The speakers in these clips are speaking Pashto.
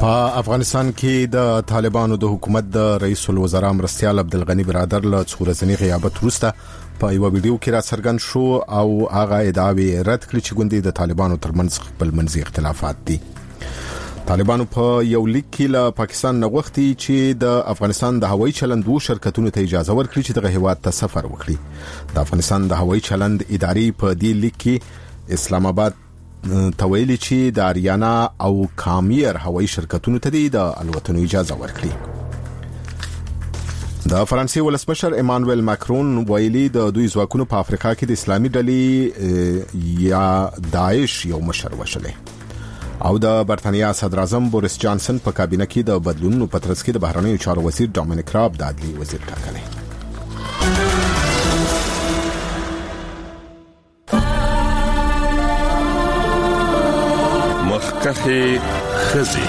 په افغانستان کې د طالبانو د حکومت د رئیس الوزرا مرستیال عبدالغنی برادر له څورزنی غیابت وروسته په یو ویډیو کې را څرګند شو او هغه ادعاوی رد کړې چې ګوندې د طالبانو ترمنځ خپل منځي اختلافات دي. طالبانو په یو لیک کې له پاکستان نغوښتي چې د افغانستان د هوایي چلند وو شرکتونو ته اجازه ورکړي چې دغه هیواد ته سفر وکړي. د افغانستان د هوایي چلند ادارې په دې لیک کې اسلام آباد تویلی چې د اریانا او کامیر هوایي شرکتونو ته د الوتنو اجازه ورکړي. د فرانسې ولسمشر ایمانوئل ماکرون ویلي د دوی ځواکونو په افریقا کې د اسلامي ډلې یا داعش یو مشر وشلې او د برتانیا صدر اعظم بوریس جانسن په کابینه کې د بدلونونو په ترڅ کې د بهرنیو چارو وزیر ډومینیک راب د عدلي وزیر ټاکلی. مخکخي خزي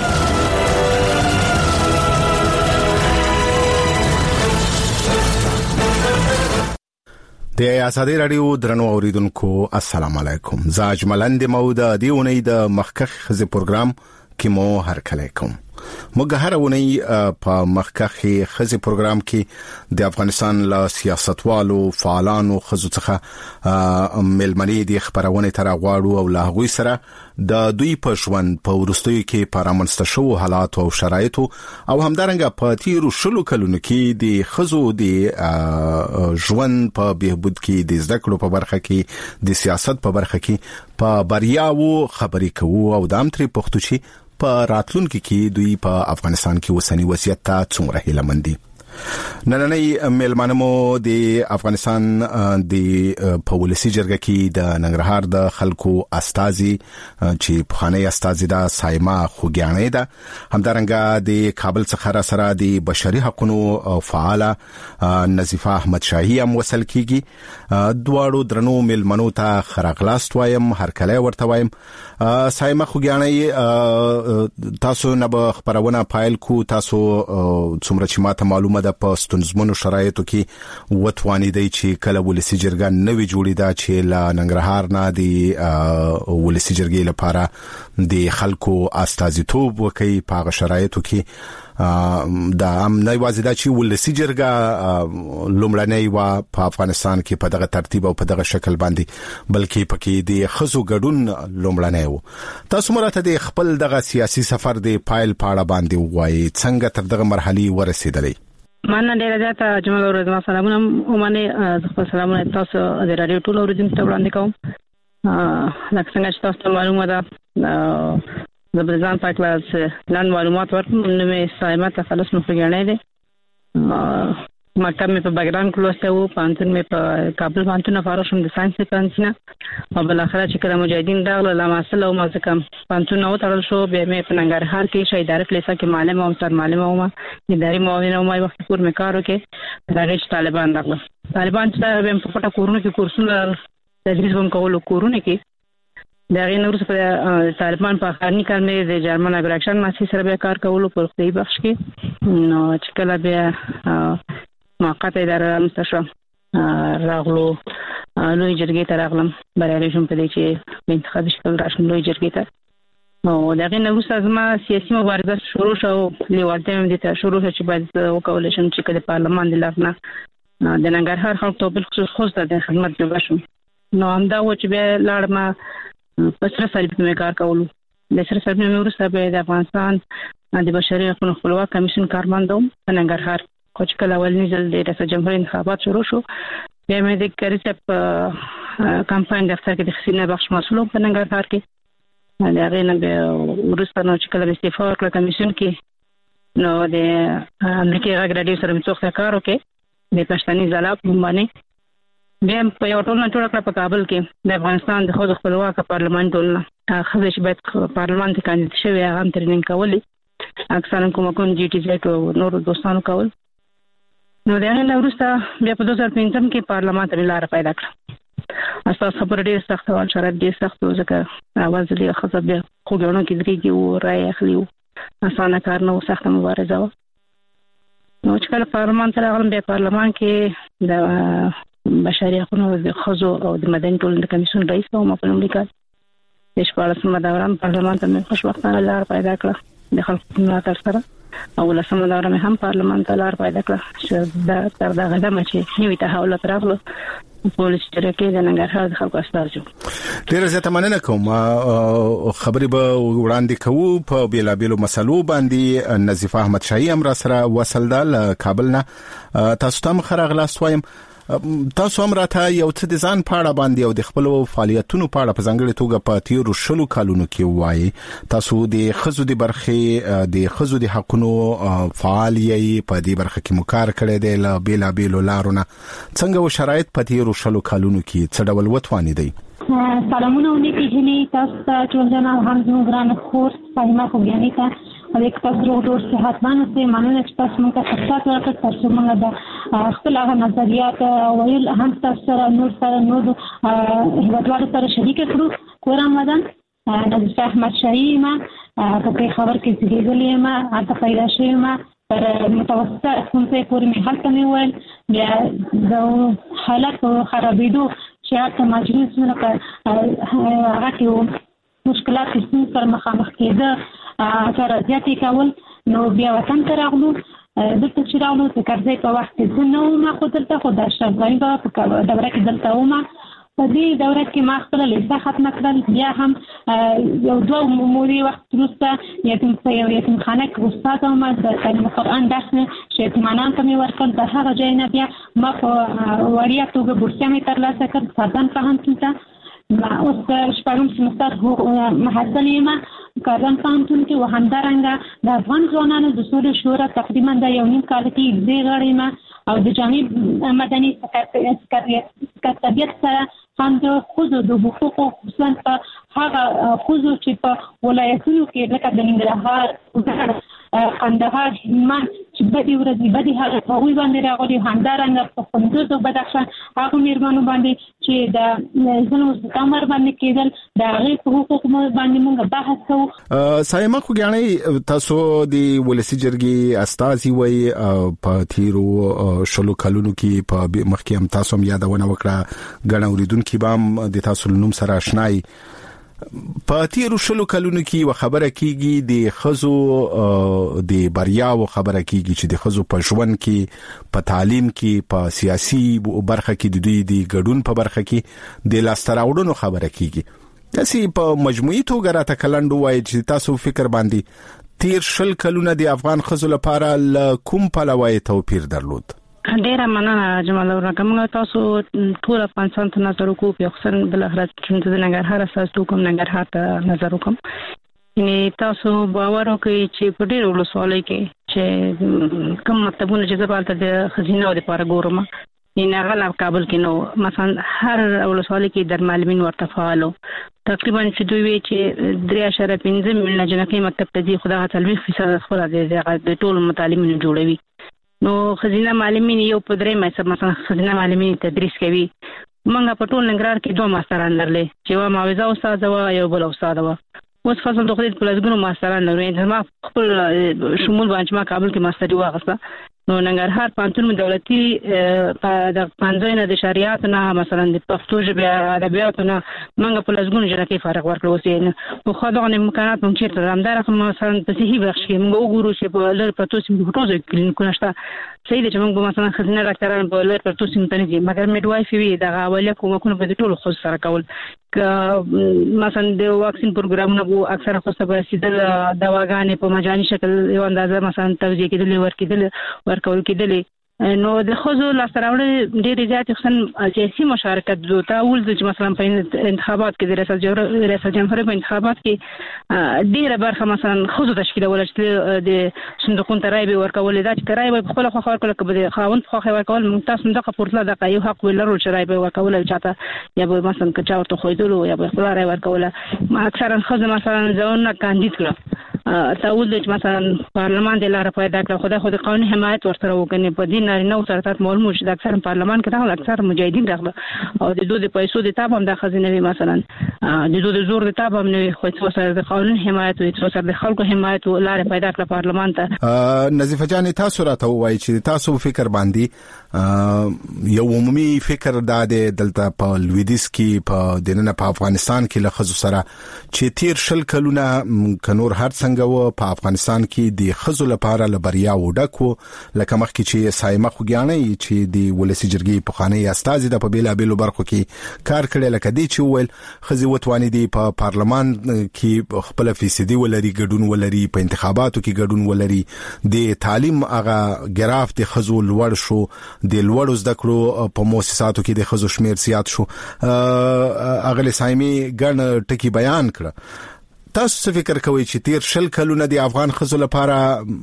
د آزادۍ رادیو درنو اوریدونکو السلام علیکم. زه اجملند موده دیونی د مخکخ خزي پروګرام کې مو هرکلی کوم. موږ هر ونی په مخکخي خزي پروګرام کې د افغانستان له سیاستوالو فعالانو خزو څخه ملمنې د خبرونه تر غواړو او له غوي سره د دوی په ژوند په ورستیو کې پرامنسته شو حالات او شرایط او همدارنګه په تیرو شلو کلونو کې د خزو د ژوند په بهبود کې د زده کړو په برخه کې د سیاست په برخه کې په بریاو خبرې کوو او د امتري پختوچی په راتلونکو کې دوی په افغانستان کې وسنی وضعیت ته څومره هیلمندي. نننۍ ملمنمو د افغانستان د پولیسي جرګه کې د ننګرهار د خلکو استازي چې پخوانی استازي د سایما خوګیانې ده، همدارنګه د کابل څخه را سره د بشري حقوقو فعاله نظیفه احمد شاهي هم وصل کیږي. دواړو درنو ملمنو ته خراغلاست وایم، هرکلی ورته وایم. سایما خوګیانې تاسو نه به خبرونه پایل کو، تاسو څومره چې ماته معلومه د پستونزمنو شرایطو کې وتوانیدي چې کله ولسی جرګه نوې جوړې ده چې لا ننګرهار نه دی ولسی جرګې لپاره د خلکو استازیتوب وکي په شرایطو کې د امنیت وزیر چې ولسی جرګه لومړنۍ و په افغانستان کې په دغه ترتیب او په دغه شکل باندې بلکې پکې د خزو ګډون لومړنۍ و. تاسو مرته د خپل دغه سیاسي سفر د پایل پاړه باندې وایي څنګه تر دغه مرحله ورسېدلې؟ مننه ډیره زیاته جمال ورځما سلامونه ومنه خپل سلامونه تاسو د رادیو ټول اوریدونکو ته وړاندې کوم. لکه څنګه چې تاسو معلومه ده د بلځان په کلاس لاندې معلومات ورکوم. نو مې سایما ته خلاص مخګنې ده. مکتب مې په بیکګراوند کلوسته وو، پانتون مې په کابل پانتون فارغ شوم د ساينس پانتون او بل اخر چې کله مجاهدین راغله لامصله او مازکم پانتون نو تړل شو. به مې په ننګرهار کې شهیدار فلیسا کې معلم او سر معلم او اداري معاون او ما وخت پور مې کار وکړ. دا چې طالبان راغله، طالبان چې به په پټه کورونه کې کورسونه تدریس هم کول کورونه کې دا غي نور څه طالبان په اخرنی کال مې د جرمن اګریکشن ماسي سره به کار کولو په خپل بخش کې. نو چې کله به موقته اداره مستشو راغلو لوی جرګې ته راغلم، برابر شوم په دې چې انتخاب شکل راشم لوی جرګې ته. نو دا غي نور څه زما سیاسي مبارزه شروع شو، لیوالته مې د شروع چې باید وکول شم چې کله پارلمان د لارنه د ننګرهار خلک ته بل خصوص د خدمت جوړ شم. نو همدا و چې به لاړم په سره سره په کار کولو. د سره سره مې ورسره به د افغانستان د بشري حقوقو خپلواک کمیشن کارمندوم په ننګرهار کوچ کله اول نزل د رئیس جمهور انتخابات شروع شو. بیا مې د کریسپ کمپاین دفتر کې د خسینه بخش مسؤل په ننګرهار کې دا غینه به ورسره نو چې کله استعفا ورکړه کمیشن کې نو د امریکای غږ رادیو سره مې څوک کار وکړ د پښتني ځلا په باندې. بیا په یو ټولنه جوړ کړ په کابل کې د افغانستان د خود خپلواک پارلمان ټولنه خو چې باید پارلمان ته کاندید شوی هغه ترننګ کولې اکثر کومکون جی ټي زیټ او نور دوستانو کول. نو دا نه ورسته بیا په 2015 کې پارلمان ته لار پیدا کړ. اساس خبر ډیر سخت او شرایط ډیر سخت ځکه اواز دې خاصه بیا خو ګڼو کې درې کې و راي اخليو اسانه کار نه و، سخت مبارزه و. نو چې کله پارلمان ته راغلم بیا پارلمان کې د بشري حقوقو د خزو او د مدني ټولنې کمیسیون رئیس او په امریکا د 14 دوران پارلمان ته مې خوشبختانه لار پیدا کړه. د خلکو ملاتړ سره او لسمه دوره مې هم پارلمان ته لار پیدا کړه چې دا تر دا غدمه چې نوې تحولات راغلو پولیس شرکې د ننګرهار د خلکو استازو ډیر زیاته مننه کوم. خبرې به وړاندې کوو په بیلابیلو مسلو باندې. نظیفه احمد شاهي هم را سره وصل ده کابل نه. تاسو ته مخرغلاست وایم. تاسو هم راته یو څه د ځان پاړه باندې او د خپل فعالیتونو پاړه په ځانګړي توګه په تیرو شلو کالونو کې وایي. تاسو د خزو د برخې د خزو د حقونو فعال یې په دې برخه کې مکار کړی دی له بیلابیلو لارونه. څنګه و شرایط په تیرو شلو کالونو کې څه ډول وتوانی دی؟ سلامونه ونیتی هلي تاسو ته ټولنه هم زموږ ګران خور فاهمه خوګیانی ته الیک تاسو ډور صحتمن اوسئ. مننه چې تاسو موږ ته فرصت راکړ ترڅو موږ د خپل هغه نظریات ویل هم تاسو سره نور هیوادوالو سره شریک کړو. کورم ودان نظیفه احمد شاهي ما په خبر کې زیږیدلې ما اته پیدا شوې ما پر متوسطه څنګه پورې مې حالت مې ویل بیا د حالت خرابېدو چې هغه مجلس نه هغه کې مشکلات چې سره مخامخ کېده تر زیاتې کول نو بیا وطن ته راغلو. دلته چې راغلو د کرزي په وخت کې نو ما خو دلته خو د شرطای په دوره کې دلته ومه په دې دوره کې ما خپل لیسه ختمه کړل. بیا هم یو دوه موري وخت وروسته یتیم خانه کې استاد وم د تعلیم قرآن درس چې یتیمانان ته مې ورکړل. د هغه ځای نه بیا ما په وړیا توګه بورسیه مې ترلاسه کړ سردان پوهنتون ته. اوس شپږم سمستر محصل یم کارګان پوهنتون کې و همدارنګه د افغان ځوانانو د سولې شورا تقریبا د یو نیم کال کې زه غړی یم او د جامع مدني سکرتریت سره هم د ښځو د حقوقو خصوصا په هغه ښځو چې په ولایتونو کې لکه د ننګرهار قندهار هلمند چې بدې ورځې بدې حالت هغوی باندې راغلي همدارنګه په کندوز او بدخشان هغو میرمنو باندې چې د ظلم او ستم باندې کېدل د هغې په حقوقو باندې موږ بحث کوو. سایمه خوګیاڼۍ تاسو د ولسي جرګې استازي وئ په تیرو شلو کلونو کې په مخکې هم تاسو هم یادونه وکړه ګڼ اوریدونکي به هم د تاسو نوم سره آشنای. په تیرو شلو کلونو کې و خبره کیږي د خزو د بریا و خبره کیږي چې د خزو په ژوند کې په تعلیم کې په سیاسي برخه کې د دوی د ګډون په برخه کې د لاستراوړونو خبره کیږي. تاسو په مجموعي توګه راته کلندو وایي چې تاسو فکر باندې تیر شل کلونه د افغان خزو لپاره کوم پلوي توپیر درلود؟ ډیره مننه جمال ورکوم. تاسو ټول افغانستان ته نظر وکړو په خصوصا بل اخرت چې د ننګرهار اساس کوم ننګرهار ته نظر وکم. یعنی تاسو باور وکړئ چې په ډیرو ولسوالۍ کې چې کوم مکتبونه چې زبالته د خزینه او د پاره ګورم یعنی هغه کابل کې نو مثلا هر ولسوالۍ کې در معلمین ورته فعالو تقریبا چې دوی وی چې 3.5 میلیونه جنکې مکتب ته دي خدای تعالی 30% خپل د ټول متعلمینو جوړوي. نو خزینه معلمین یو په درې مې مثلا خزینه معلمین تدریس کوي. موږ په ټول ننګرهار کې دوه ماستران لرلې چې وا معاوضه استاد او یو بل استاد و. اوس فصل د خدای په لږونو ماستران لري. ما خپل شمول باندې ما کابل کې ماستری واغسته. نو ننګرهار پانتون دولتي د پنځه د شریعت نه مثلا د پښتو ژبه ادبیات نه موږ په لږونو جنکې فارغ ورکړو سي نو خو دا نه امکانات مونږ چیرته همدار کوم مثلا په صحیح بخش کې موږ وګورو چې په لر پټو سیم د ټوزو کلینیکونه شته صحیح دي چې موږ مثلا خزینه ډاکټران په لر پټو سیم ته نه دي مګر میډوایف وی دا اولیا کومه په ټولو خو سره کول مثلا د واکسین پروګرامونه وو اکثره خو سبا سیدل دواګانې په مجاني شکل یو اندازه مثلا توزیع کېدل ورکول کېدل. نو د خزو لاستراوړ ډېر زیات خصن سیاسي مشارکت دوته ول چې مثلا په انتخابات کې د ریاست جمهوریت په انتخابات کې ډېر برخه مثلا خزو تشکیل ول چې د صندوقون ترای به ورکول دا چې ترای به خپل خو ورکول کبه خاوند خو ورکول ممتاز دغه پورتله د یو حق ولرو چې رای به ورکول چاته یا به مثلا کچا ورته خویدلو یا به خپل رای ورکول. اکثرا خزو مثلا ځونه کاندید کړ تاول چې مثلا پارلمان د لاره پیدا کړ خو د قانوني حمایت ورسره وکړي په دین نو سرتات معلومه چې د اکثر پارلمان کې راغله اکثر مجاهدین راغله او د دوی د پیسو د تاب هم د خزینه مثلا د دوی د زور د تاب هم نه خو څه سره د قانون حمایت او څه سره د خلکو حمایت لاره پیدا کړ پارلمان ته. نظیفه جان تاسو راته وایي چې تاسو فکر باندې یو عمومي فکر د دلته په لویدیس کې په دننه په افغانستان کې له خزو سره چې تیر شل کلونه کنور هر څنګه څنګه و په افغانستان کې د خزو لپاره لبریا وډکو لکه مخکې چې سایمه خوګیانې چې د ولسی جرګې په خانه استازي د په بیلابیلو برخو کې کار کړي لکه دی چې ویل خزي وتواني دی په پارلمان کې خپل فیصدي ولري ګډون ولري په انتخاباتو کې ګډون ولري د تعلیم هغه ګراف د خزو لوړ شو د لوړ زده کړو په مؤسساتو کې د خزو شمیر زیات شو اغلی سایمي ګڼ ټکی بیان کړ تاسو څه فکر کوئ چې تیر شل کلونه د افغان خزو لپاره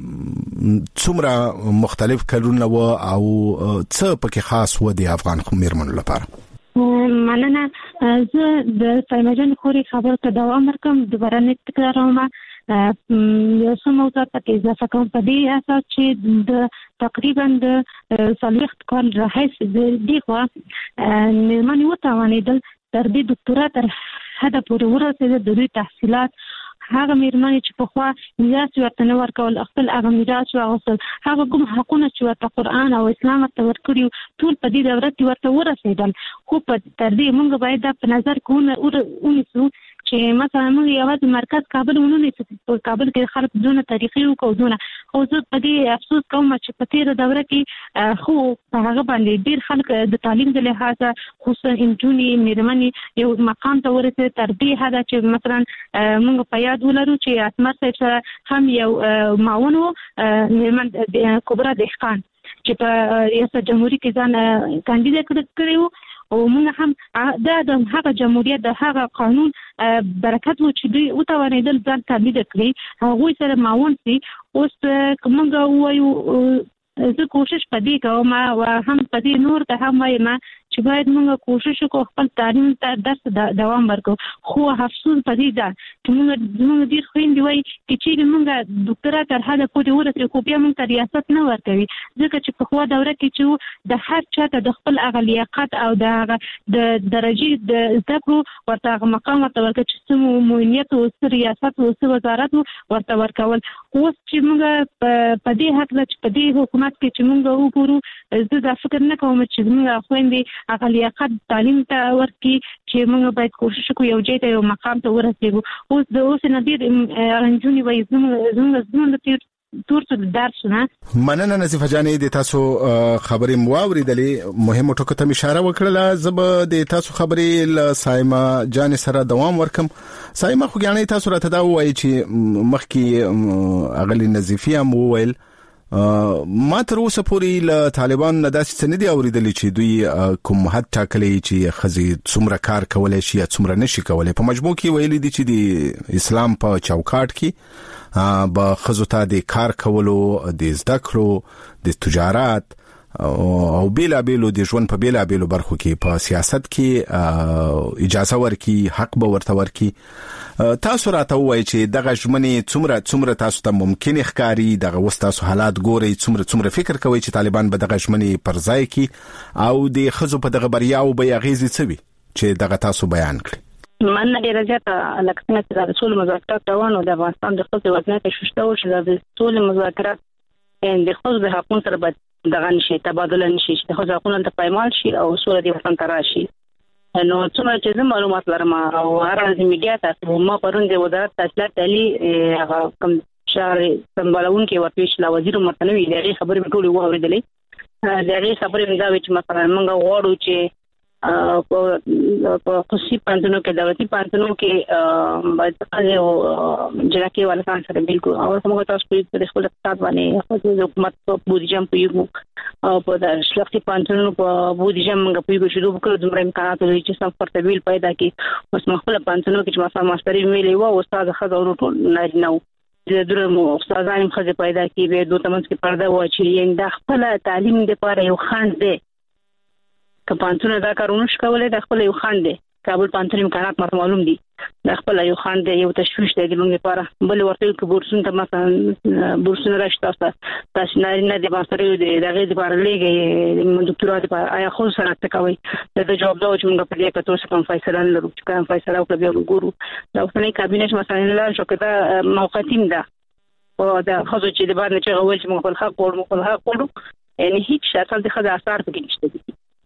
څومره مختلف کلونه و او څه پکې خاص و د افغان میرمنو لپاره مننه زه د سایمجن خوري خبر ته دوام ورکوم دوباره نه تکراروم یو څه موضوع ته اضافه کوم په دې اساس چې د تقریبا د صالحت کال راهیس د دې خوا میرمنې وتوانېدل تر دې ډاکټرا تر حد پورې ورسېده د دوی تحصیلات هغه میرمنې چې په خوا میراث ورته نه ورکول خپل هغه میراث واغوستل هغه کوم حقونه چې ورته قرآن او اسلام ورته ورکړي ټول په دې دوره کې ورته ورسېدل خو په تر دې موږ باید دا په نظر کې ونیسو چې مثلا موږ یوازې مرکز کابل ونیسو په کابل کې خلک دونه تاریخي او دونه او زه په دې افسوس کوم چې په تیر دوره کې خو هغه باندې ډیر خلک د تعلیم د لحاظه خصوصا انجونې میرمنې یو مقام ته ورسېد تر دې حد چې مثلا موږ په یاد ولرو چې اتمر صاحب سره هم یو معاون میرمن کبرا دهقان چې په ریاست جمهوریت کې ځان کاندیدټ کړو او موږ هم د هغه جمهوریت د هغه قانون برکت و چې دوی وتوانېدل ځان کاندیدټ کړي هغوی سره معاون سي اوس موږ وایو زه کوشش پدې کوم او هم پدې نور ته هم وایم چې باید موږ کوشش وکړو خپل تعلیم ته درس دوام ورکړو خو افسوس پدې ده چې موږ ډېر خويندې وایي چې موږ ډاکټرا تر حد پورې ورسېږو خو بیا موږ ته ریاست نه ورکوي ځکه چې په خوا دوره کې چې د هر چاته د خپل هغه لیاقت او د درجې د زده کړو ورته هغه مقام ورته ورکړي چې څه معاونیت او څه ریاست او څه وزارت ورته ورکول اوس چې موږ په دې حق چې په دې حکومت کې چې موږ وګورو زه دا فکر نه کوم چې موږ خويندې هغه لیاقت تعلیم ته ورکړي چې موږ باید کوشش وکړو یو ځای ته یو مقام ته ورسېږو اوس نه ډېر انجونې وایي زموږ تور څه درس نه مننه نصیفه جانې د تاسو خبرې مواوریدلې مهمه ټکو ته اشاره وکړه زب د تاسو خبرې ل سایمه جانې سره دوام ورکم سایمه خو ګانې تاسو راته دا وایي چې مخکې اغلی نظیفی هم وویل ما تر اوسه پورې له طالبان نه داسې څه نه دي اورېدلي چې دوی کوم حد ټاکلی چې خزي څومره کار کولای شي یا څومره نشي کولای په مجموع کې ویلي دي چې د اسلام په چوکاټ کې به خزو ته د کار کولو د زده کړو د تجارت او بیلابیلو د ژوند په بیلابیلو برخو کې په سیاست کې اجازه ورکي حق به ورته ورکي تاسو راته وایي چې دغه ژمنې څومره تاسو ته ممکن ښکاري دغه وس تاسو حالات ګوري څومره فکر کوي چې طالبان به دغه ژمنې پر ځای کړي او د خزو په دغه بریاو به اغیزې څه وي چې دغه تاسو بیان کړي من ډیره زیاته لکه څنګه چې د ټول مذاکرات روانو د افغانستان د خپل وضعیت شوشته او چې د ټول مذاکرات د خپل د حقوقو سره باید دغه نشي تبادله نشي چې خو ځکه ته پایمال شي او سوره دی وطن ته راشي نو څومره چې معلومات لرم او هر ورځ میډیا ته ما پرون د وزارت تحصیلات علي هغه کوم شهر سمبالون کې ورپېښ لا وزیر مرتنوي دغه خبرې ټولې واوریدلې دغه خبرې دا چې مثلا موږ غواړو چې په خصوصي پانتونو کې دولتي پانتونو کې باید جراکي ولکان سره بالکل او موږ تاسو په خپل اقتصاد باندې خپل حکومت په بودیجه په یو او په د شخصي پانتونو په بودیجه موږ په یو شروع وکړو د امکاناتو چې سم پرتبیل پیدا کړي اوس موږ خپل پانتونو کې چې مثلا ماستری ویلې و او استاد خزو ټول نه د درو استادانو خزه پیدا کړي به دوه تمنځ کې پرده و چې د خپل تعلیم لپاره یو خنډ دی پانتون دا کارونه شکولې د خپل یو خان دی کابل پانتون امکانات ماته معلوم دي د خپل یو خان دی یو تشويش دی د موږ لپاره بل ورته کې بورسون ته مثلا بورسون راشته تاسو نه د ماستر دی دغه لپاره لګي د ډاکټرا لپاره آیا خو سره څه کوي د جواب دا چې موږ په دې کې تاسو کوم فیصله لرو چې کوم فیصله وکړو بیا وګورو دا اوسنۍ کابینه مثلا لا شو کده موقتیم ده او دا خو چې د باندې چې غوښتل چې موږ په حق ورو یعنی هیڅ شکل د خدای اثر پکې نشته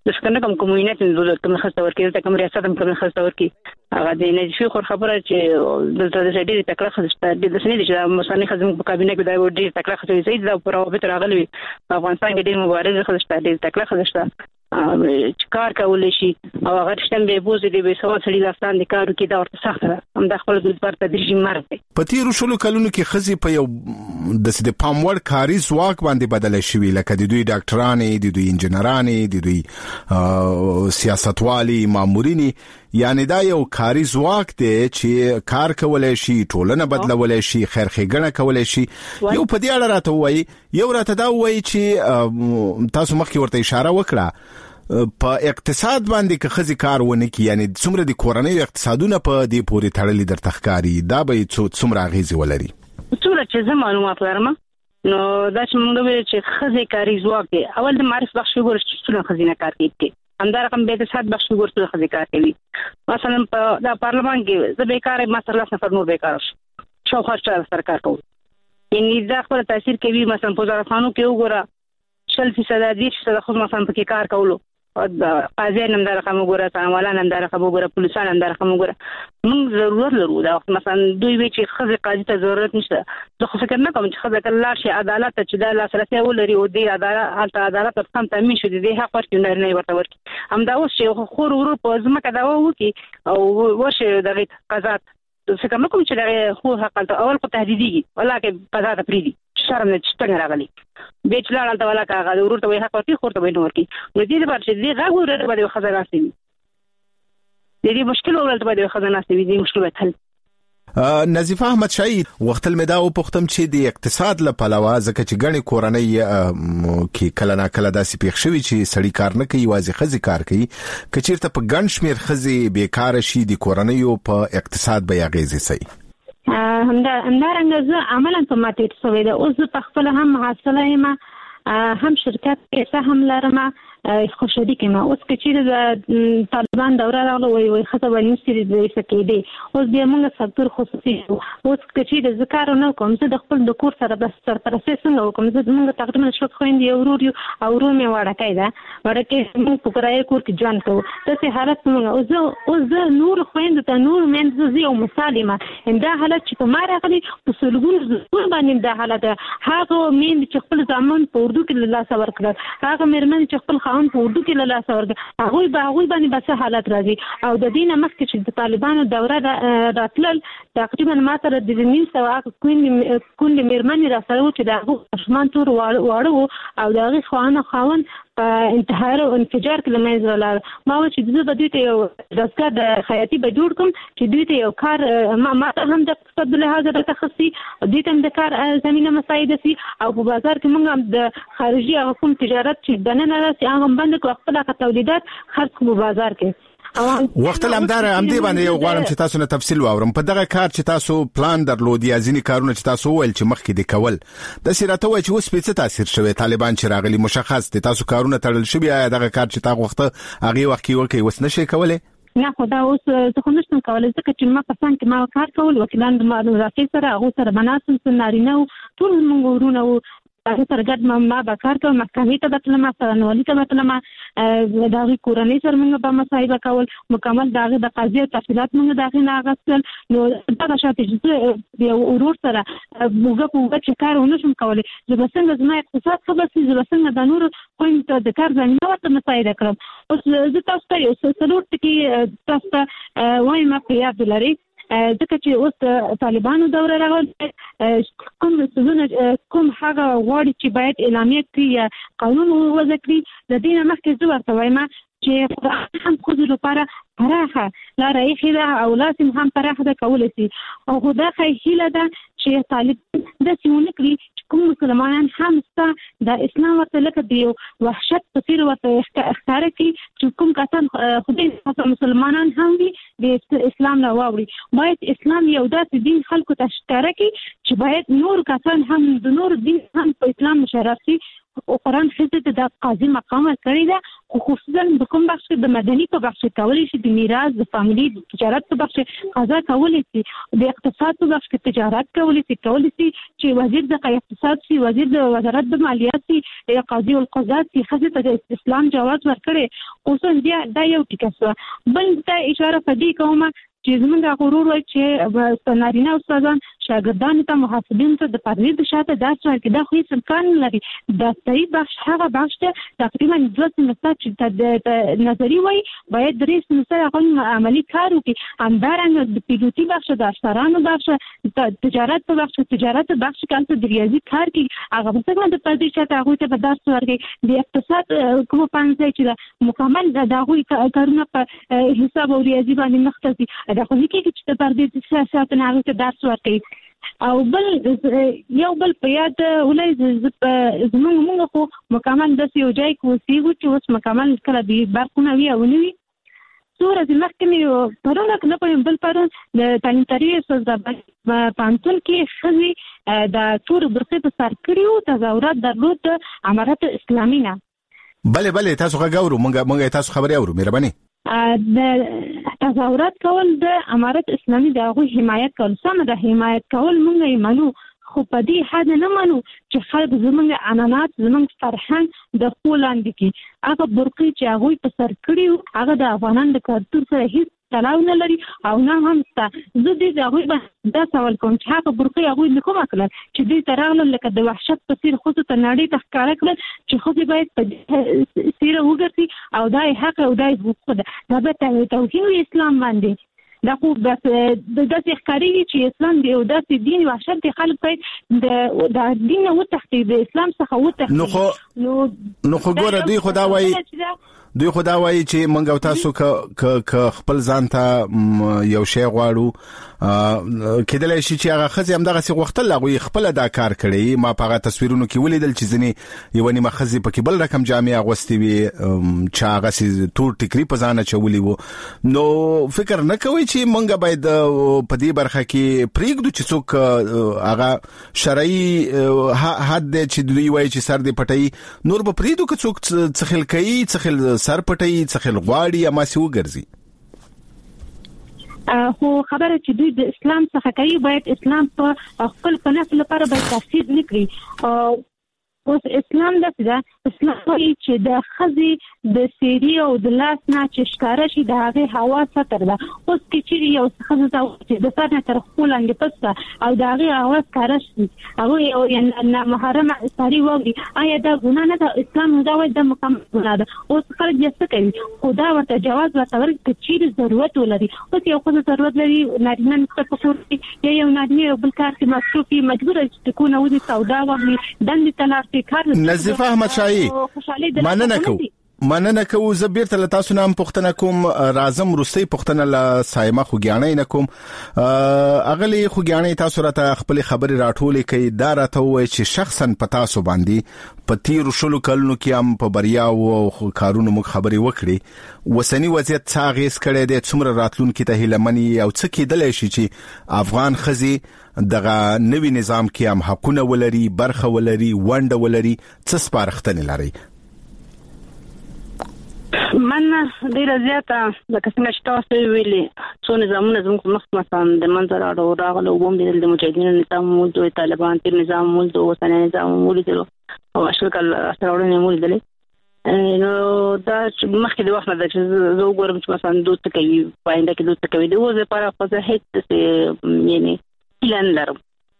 د فکر نه کوم کومینټ د کوم خاصه ورکی د کوم ریاست هم کوم خاصه ورکی هغه د نجفي خو خبره چې د ډېر تکړه خاصه د سنې چې مثلا خزم په کابینه کې دا ډېر تکړه خاصه زید د پروابط راغلی په افغانستان کې ډېر مبارز خاصه ډېر تکړه خاصه کار کولای شي او هغه شتم به بوزي دی به سوال سړي لاستان د کارو کې دا ورته سخت ده هم د خپل د پر تدریجي مرته په تیرو شلو کلونو کې خزي په یو د پاموړ کاري ځواک باندې بدل شوی لکه د دوی ډاکټرانې د دوی انجنیرانې د دوی سیاستوالي مامورینی یعنی دا یو کاري ځواک دی چې کار کولای شي ټولنه بدلولای شي خیر ښېګڼه کولای شي یو په دې اړه راته وایي یو راته دا وایي چې تاسو مخکې ورته اشاره وکړه په اقتصاد باندې که خزي کار ونه کی یعنی څومره د کورنۍ اقتصادونه په دې پورې تړلې در تخکاری دا به څومره غیزي ولري څومره چې زه معلومات لرم نو دا چې موږ ویل چې خزي کاری ځواک دی اول د معرفت بخش وګورئ چې څونه خزینه کار کوي همدا رقم به د اقتصاد بخش وګورئ چې خزي کار کوي مثلا په د پارلمان کې زه بیکاره مثلا نفر نور بیکاره شو خرچه سرکار کوي یعنی دا خپل تاثیر کوي مثلا په وزارتخانو کې وګوره 40% دي چې خو مثلا په کار کولو او د قاضیان هم دا رقم وګوره څنګه هم دا رقم وګوره پولیسان هم دا رقم وګوره موږ ضرورت لرو دا وخت مثلا دوی وی چې خزي قاضي ته ضرورت نشته زه خو فکر نه کوم چې خزي کله شي عدالت چې دا لاسرسي ولري او د عدالت په څنګه تامین شي د حق ورکړي نه ورته ورکړي هم دا اوس چې خو ورو په ځمکه دا وکی او ورشه دغه قضات فکر نه کوم چې دا خو حق اول په تهدیدي ولکه قضات پریدي شرم نه څنګه راغلي به چې لاړ ته ولا کاغه ورته وي حق ورته خورته ویني ورکی نو دې لپاره چې دې غوړ ورته باندې خزانه سي دې مشکل ورته باندې خزانه سي دې مشکل وته نظیفه احمد شاهی وخت المدا او پختم چې د اقتصاد لپاره ځکه چې غني کورنۍ کې کله نه کله داسې پیښ شوی چې سړی کار نه کوي واځي خزي کار کوي کچیرته په ګڼ شمیر خزي بیکاره شي د کورنۍ په اقتصاد به یغیزي سي همدارنګه زه عملاً په ماتې شوې ده اوس په خپل هم حاصله یم هم شرکت کې سهم لرم خو شریک ما اوس چې د طالبان دوره راغله وي خطر ونیسي د سکیدي اوس بیا موږ سکتور خصوصي اوس چې د ذکر نه کوم زه د خپل د کور سره بس سرپرستی څنګه کوم زه موږ تقریبا شو خويندې او ورور مې وړکای دا ورکه موږ په کرای کور کې ځان کوو داسې حالت موږ اوس زه نور خويند ته نور مې زه یو مثال ما دا حالت چې په ما راغلي په سلګون باندې دا حالت هغه مين چې خپل ځامن په اردو کې له لاس ورکړل هغه مېرمن چې خپل خاوند په اردو کې له لاس ورکړل هغه باندې بس حالت راځي او د دینه مخکې چې د طالبانو دوره راتلل تقریبا ماته د 900 کونډې مېرمنې راسره چې د هغه شمان تور واړو او د هغه خاوند انتحار او انفجار کې لمنځه ولاړ ما و چې د دوی ته یو دستګاه د خیاطي به جوړ کوم چې دوی ته یو کار ما هم د اقتصاد له حاضر تخصصي دوی ته د کار زمينه مساعده سي او په بازار کې موږ هم د خارجي حکومت تجارت چې دننه راسي هغه باندې کو خپل تولیدات خرڅ په بازار کې وخت لمدار هم دی باندې یو غواړم چې تاسو نه تفصیل واورم په دغه کار چې تاسو پلان درلود یا ځینی کارونه چې تاسو ول چې مخکې د کول د سیراته وای چې اوس په څه تاثیر شوی طالبان چې راغلي مشخص دي تاسو کارونه تړل شوی یا دغه کار چې تاسو وخت هغه وخت کې ورکې وس نشي کولای نه خو دا اوس څه خو نشم کولای ځکه چې ما پسند کې ما کار کول وکیلان د مالوزاتي سره هغه سره مناسب سنارینه ټول موږ ورونه هغه سره ګډ ما به کار کوم محکمې ته بتلم سره نوالي ته بتلم داغي کورنۍ سره موږ به مصاحبه کول مکمل داغه د قضیه تفصیلات موږ داغه ناغستل نو دا شاته چې یو ورور سره موږ په چې کار ونشم کولای زه به څنګه زما اقتصاد څه بس زه به څنګه د نور کوم ته د کار زمينه ورته مصاحبه کړم اوس زه تاسو ته یو څلور ټکی تاسو ته وایم په یاد لري ځکه چې اوس طالبانو دوره راغله کوم هغه غواړي چې باید اعلامیه کړي یا قانون وضع کړي د دې مخکې زه ورته وایم چې قرآن هم خود لپاره پراخه لا رایخه ده او لازم هم پراخه ده کول شي او خدا هیله ده چې طالب د سیمونه کړی کوم مسلمانان هم ست د اسلام ورته لکه دی وحشت تصير ورته اختیار کړي چې کوم کسان خدای مسلمانان هم دي د اسلام نه واوري باید اسلام یو داسې دین خلکو ته ښکاره کړي چې باید نور کسان هم د نور دین هم په اسلام مشرف شي او قرآن ښځې د قاضي مقام ورکړی ده، خو خصوصا د کوم بخش د مدني په بخش کولی شي، د میراث، د فاميلي، د تجارت په بخش قضا کولی شي، د اقتصاد په بخش کې تجارت کولی شي چې وزیر د اقتصاد سي، وزیر د وزارت د مالیات سي، قاضي القضات سي. ښځې ته د اسلام جواز ورکړي. اوس بیا دا یو ټکی شو. بل ته اشاره په دې کومه چې زمونږ غرور وایي چې نارینه استادان شاګردانو ته محافظینو ته د پردې د شاته درس ورکړي، دا خو هېڅ امکان نه لري. دا صحیح بخش هغه بخش دی تقریبا 2 سمستر چې نظري وایي باید 3 سمستر هغه عملي کار وکړي. همدارنګه د پیلوټي بخش، د افسرانو بخش، د تجارت په بخش، تجارت بخش کې هلته د ریاضي کار کوي، هغه به څنګه د پردې شاته هغوی ته به درس ورکړي. د اقتصاد کومه پانځه چې د مکمل د هغوی کارونه په حساب او ریاضي باندې مخته دي، دا خو نه کېږي چې د پردې سیاست نه هغوی ته درس ورکوي. او یو بل په یاد ولای زمونږ خو مکمل داسې یو ځای کې اوسېږو چې اوس مکمل کله د برقونه وي او نه وي. څو ورځې مخکې مې پرون نه پوهېږم بل پرون د تعلیم تربیې استاد پوهنتون کې ښځې د تورې برقې په سر کړي وو، تظاهرات درلود د امارت اسلامي نه. بله تاسو غږ اورو، مونږ تاسو خبرې اورو. مهرباني. د تظاهرات کول د امارت اسلامي د هغوی حمایت کول سمه ده، حمایت کول مونږ یې منو، خو په دې حد نه منو چې خلک زمونږ عنعنات، زمونږ فرهنګ د خپلو لاندې کړي. هغه برقې چې هغوی په سر کړي وو هغه د افغانانو د کلتور سره هیڅ تړاو نه لري او نه هم شته. زه دې د هغوی به دا سوال کوم چې هغه برقې هغوی له کومه کړل چې دوی ته راغلل لکه د وحشت په څېر ښځو ته نړۍ ته ښکاره کړل چې ښځې باید په دې څېره وګرځي او دا یې حق او دا یې حقوق ده. دا به توهین وي اسلام باندې. دا خو بس د داسې ښکارېږي چې اسلام دی او داسې دین وحشت دی، خلک باید د دین نه وتښتي، د اسلام څخه وتښتي. نو خو ګوره دوی خو دا وایي چې موږ او تاسو که خپل ځان ته یو شی غواړو کېدلی شي چې هغه ښځې همدغسې غوښتل هغوی خپله دا کار کړی. ما په هغه تصویرونو کې ولیدل چې ځینې یوه نیمه ښځې پکې بل رقم جامې اغوستې وي چې هغسې تور ټیکري په ځان اچولي وو. نو فکر نه کوئ چې موږ باید په دې برخه کې پرېږدو چې څوک هغه شرعي حد دی چې دوی وایي چې سر دې پټوي، نور به پرېږدو که څوک څخل کوي، څخل سر پټوي، څخل غواړي اماسې وګرځي؟ خو خبره چې دوی د اسلام څخه کوي باید اسلام په خپل په نفس لپاره باید تفسیر نه کړي. اوس اسلام داسې ده، اسلام وایي چې د ښځې د سیري او د لاس نه چې ښکاره شي د هغې هوا ستر ده. اوس که چېرې یو ښځه ته چې د سر نه تر پښو لاندې پټ ده او د هغې هوا ښکاره شي، هغوی نامحرمه ساري واوري، آیا دا ګناه نه ده؟ اسلام دا وایي دا مکمل ګناه ده. اوس خلک بیا څه کوي؟ خو دا ورته جواز ورته ورکړي که چېرې ضرورت ولري. اوس یو ښځه ضرورت لري، نارینه نسته په کور کې، یا یو نارینه یو بل کار کې مصروف وي، مجبوره چې ټکونه وځي، سودا واخلي، دندې ته لاړ شي. نظیفه احمد شاهي مننه کوو. زه بیرته له تاسو نه هم پوښتنه کوم، راځم وروستۍ پوښتنه له صایمه خوږیاڼۍ نه کوم. اغلې خوږیاڼۍ تاسو راته خپلې خبرې راټولې کوي، دا راته ووایي چې شخصا په تاسو باندې په تیرو 20 کلونو کې هم په بریاو او کارونو موږ خبرې وکړې، اوسني وضعیت څه اغېز کړی دی، څومره راتلونکي ته هیلهمنې او څه کېدلی شي چې افغان ښځې دغه نوي نظام کې هم حقونه ولري، برخه ولري، ونډه ولري، څه سپارښتنې لري؟ من ډیره زیاته لکه څنګه چې تاسو ویلي څو نظامونه زموږ مخکې مثلا د منځ راغله او هم د مجاهدینو نظام مولد او طالبان تیر نظام مولد او اوسنی نظام مولد او اشرک سره مولد. نو دا مخکې د وخت نه ده چې زه وګورم چې مثلا دوی څه کوي، په آینده کې دوی څه کوي. د اوس لپاره خو زه هېڅ یعنې هیله نه لرم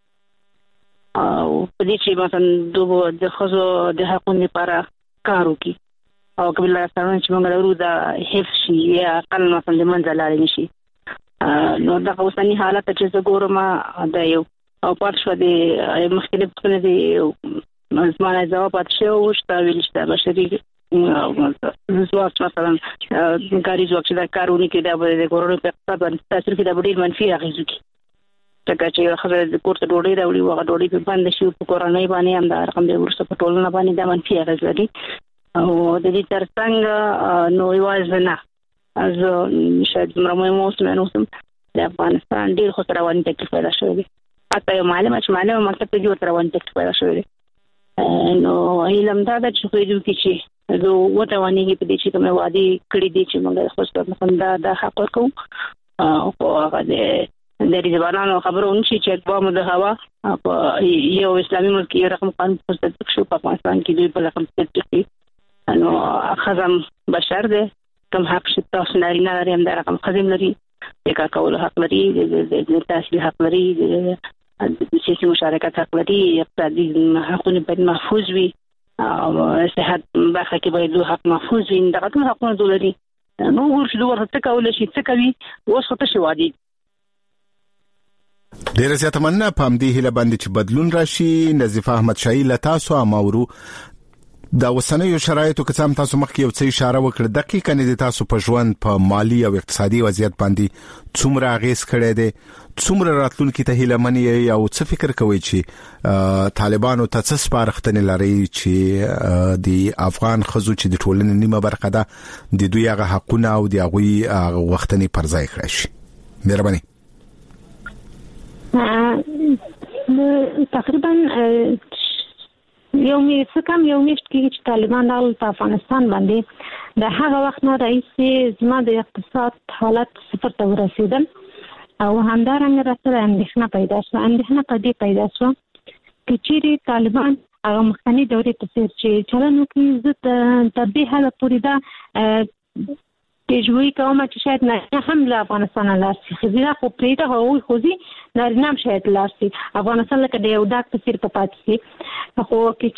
او په دې چې مثلا دوی د ښځو د حقونو لپاره کار وکړي او که بله سرونه چې موږ لرو دا حفظ شي یا اقل مثلا د منځه لاړې نه شي. نو دغه اوسني حالت چې زه ګورم دا یو او پاتې شوه د مخکې پوښتنې د زما نه ځواب پاتې شوی و چې دا ویل چې د بشري ځواک مثلا کاري ځواک چې دا کار ونه کړي دا به د کورونو په اقتصاد باندې تاثیر کړي، دا به ډېر منفي اغېز وکړي. ځکه چې ښځه کور ته ډوډۍ راوړي او هغه ډوډۍ پرې بنده شي په کورنۍ باندې هم دا رقم دی وروسته په ټولنه باندې دا منفي اغېز لري. او د دې ترڅنګ نو یوازې نه زه شاید دومره مهم اوسم نه اوسم د افغانستان ډېر خو رواني تکلیف پیدا شوی دی. حتی یو معلمه چې معلمه مکتب کې ورته رواني تکلیف پیدا شوی دی نو علم دا د چوکیدو کې چې نو وټوانیږي په دې چې کوم وادي کړی دي چې موږ خو څه د حق ورکو او هغه د ریزبانانو خبرونه چې په مده هوا په یو اسلامي ملک یو رقم قانون تصدیق شو په افغانستان کې دوی په رقم تصدیق نو خزم بشر ده کوم حق شته تاسو نارینه لري هم دا رقم خزم لري د کول حق لري د تحصیل حق لري د سیاسي مشارکت حق لري اقتصادي حقوق باید محفوظ وي او صحت برخه کې باید حق محفوظ وي دا ټول حقونه لري نو ورته ورته کول شي څه کوي اوس خو ته شي وادي ډیر زیات مننه پام دی هله باندې چې بدلون راشي نظیف احمد شاهی لتاسو امورو دا وسنیو شرایطو که څم تاسو مخکې یو څه اشاره وکړه دقیقاً د تاسو په ژوند په مالی او اقتصادي وضعیت باندې څومره اغیز کړی دی څومره راتلونکي ته هیله منی او څه فکر کوي چې طالبانو ته څه سپارښتنې لري چې د افغان خزو چې د ټولنې نیمه برخه ده د دوی هغه حقونه او د هغه وختنی پر ځای کړی شي مهرباني تقریبا یو میاشت کې چې طالبان په افغانستان باندې د هغه وخت نه رئیس زما د اقتصاد حالت صفر ته ورسیدل او همدارنګه راته اندېښنه پیدا شو چې چیرې طالبان هغه مخکنی دورې په څیر چې چلن وکړي زه تر دې حاله پورې دا تجوی کوم چې شاید نه هم له افغانستان لاسي خزینه خو پریته هغوی خوځي نارینه هم شاید لاسي افغانستان لکه د یو ډاک په څیر په پاتې شي خو کې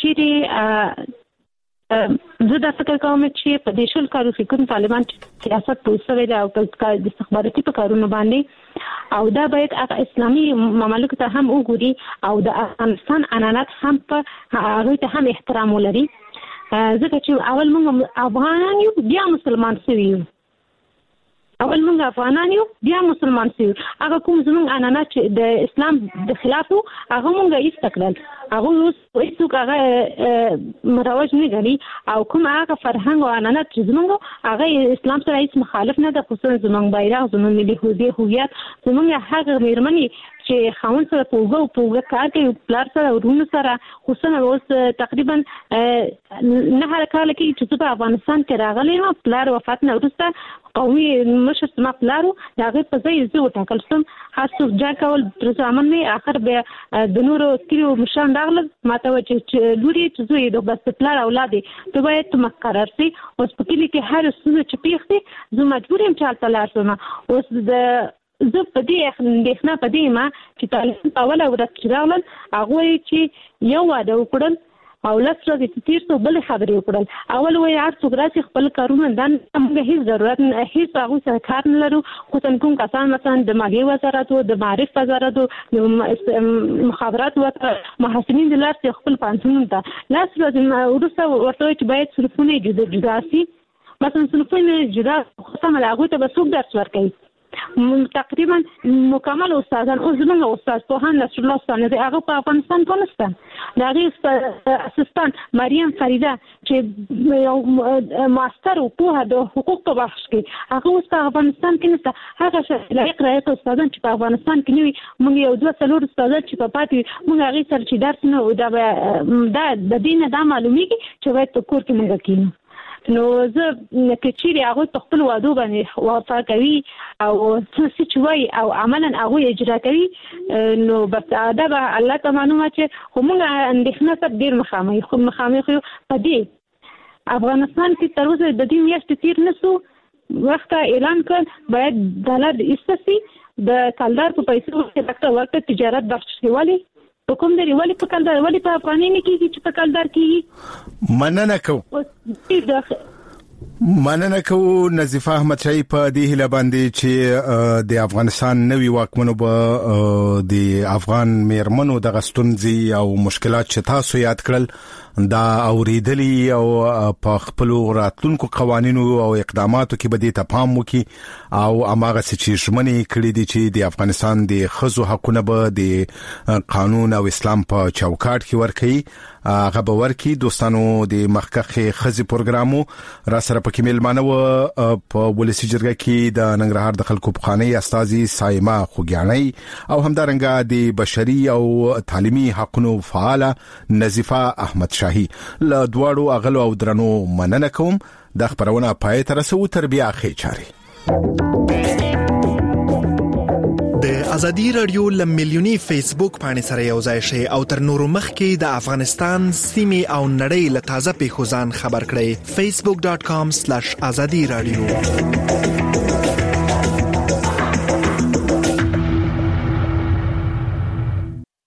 چیرې زه دا فکر کوم چې په دې شل کارو کې کوم طالبان سیاست پوسوي او د استخباراتي په کارونو باندې او دا باید اسلامي مملکت ته هم وګوري او د افغانستان عنعنات هم په هغه ته هم احترام ولري ځکه چې اول موږ افغانان یو بیا مسلمان شوي یو اول موږ افغانان یو بیا مسلمان شوي هغه کوم زموږ عنعنات چې د اسلام د خلاف هغه موږ یې استقلال هغه اوس هیڅوک هغه مروج نه غني او کوم هغه فرهنګ او عنعنات چې زموږ هغه اسلام سره هیڅ مخالف نه ده خصوصا زموږ بیرغ زموږ ملي هویت زموږ هغه میرمنې چې خاون سره پوغه کار کوي پلار سره ورونو سره خصوصا اوس تقریبا نه هرکاله کې چې په افغانستان کې راغلي نو پلار وفات نه ورسته قومي مشر سم پلارو داغه په ځای زه وټاکل سم هڅه جا کول تر ځامن نه اخر به د نورو کلیو مشان راغله ماته و چې لوري چې زوی د بس پلار اولاد ته باید مقرر سي اوس په کلی کې هر څه چې پیښتي زه مجبور یم چې تل لاسم اوس د زه په دې اندېښنه په دې ما چې طالبان په اوله ورځ چې راغلل هغه چې یو واده وکړل او لاسره د تیر څو بل خبرې وکړل اول وای هر څوک راځي خپل کارونه دان موږ هیڅ ضرورت نه هیڅ هغه سره کار نه لرو خو څنګه کوم کسان مثلا د مالیې وزارت او د معرف وزارت او مخابرات او محاسبین د لار خپل پانسون ته لاسره ورسره ورته چې باید صرفونه جدا سي مثلا صرفونه جدا خصم لاغو ته بسوق درس ورکړي تقریبا مکمل استادان او زموږ استاد پوهان نصر الله ستانه هغه په افغانستان کې نشته دا غي اسسټنټ مریم فریده چې یو ماستر او په د حقوق په بحث کې هغه اوس په افغانستان کې نشته هغه لایق راځي استادان چې په افغانستان کې نوي موږ یو دوه څلور استادان چې په پاتې موږ هغه سره چې درس نه دا د دینه دا معلومیږي چې باید په کور کې موږ کینو نو زه کچېری هغه په خپل وادو باندې وفا کوي او څه چې وای او عملاً هغه اجرا کوي نو بس دا به الله ته معلومه چې همغه اندېښنه سره ډیر مخامخ په دې افغانستان کې تر اوسه د دې میاشتې تیر نسو وخت اعلان کړ باید ډالر استسی د کلدار په پیسو کې وخت تجارت بخش شوالي کوم دی ولی په کلدار ولی په افغاني نه کیږي چې په کلدار کیږي مننه کو نظیف احمد شاهی په دې هله باندې چې د افغانستان نوی واکمنو به د افغان میرمنو د غستونځي او مشکلات چې تاسو یاد کړل دا اوریدلی او په خپل راتلونکو قوانینو او اقداماتو کې به د تفاهم وکي او اماغه چې شمنې کړې دي چې د افغانستان د خزو حقونه به د قانون او اسلام په چوکاټ کې ورکړي غبور کی دوستانو د مخکخ خزي پروګرامو را سره پکې ملمانه و په ولسی جرګه کې د ننګرهار د خلکو پخوانی استاذي سایما خوګیانۍ او همدارنګه د بشري او تعلیمي حقوقو فعاله نظیفه احمد شاهي له دواړو اغلو او درنو مننه کوم د خبرونه پای تر رسو تربیه اخی چاري د ازادي رادیو لملیونی فیسبوک باندې سره یو ځای شي او تر نورو مخکې د افغانستان سیمه او نړۍ له تازه پیښو ځان خبر کړئ facebook.com/azadi radio